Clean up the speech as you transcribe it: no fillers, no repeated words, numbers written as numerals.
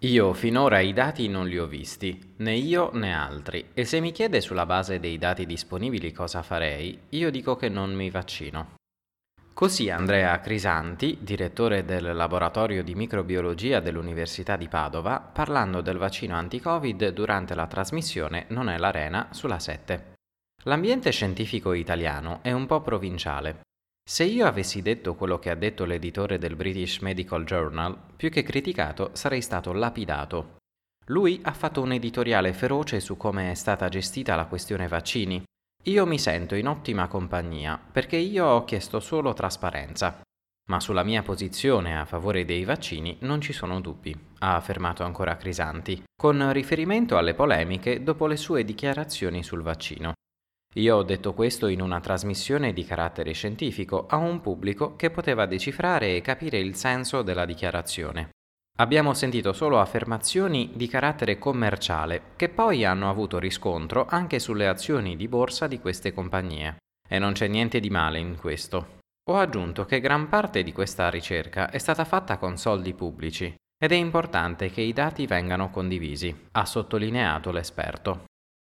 Io finora i dati non li ho visti, né io né altri, e se mi chiede sulla base dei dati disponibili cosa farei, io dico che non mi vaccino. Così Andrea Crisanti, direttore del laboratorio di microbiologia dell'Università di Padova, parlando del vaccino anti-Covid durante la trasmissione Non è l'Arena sulla 7. L'ambiente scientifico italiano è un po' provinciale. Se io avessi detto quello che ha detto l'editore del British Medical Journal, più che criticato sarei stato lapidato. Lui ha fatto un editoriale feroce su come è stata gestita la questione vaccini. Io mi sento in ottima compagnia perché io ho chiesto solo trasparenza. Ma sulla mia posizione a favore dei vaccini non ci sono dubbi, ha affermato ancora Crisanti, con riferimento alle polemiche dopo le sue dichiarazioni sul vaccino. Io ho detto questo in una trasmissione di carattere scientifico a un pubblico che poteva decifrare e capire il senso della dichiarazione. Abbiamo sentito solo affermazioni di carattere commerciale, che poi hanno avuto riscontro anche sulle azioni di borsa di queste compagnie. E non c'è niente di male in questo. Ho aggiunto che gran parte di questa ricerca è stata fatta con soldi pubblici ed è importante che i dati vengano condivisi, ha sottolineato l'esperto.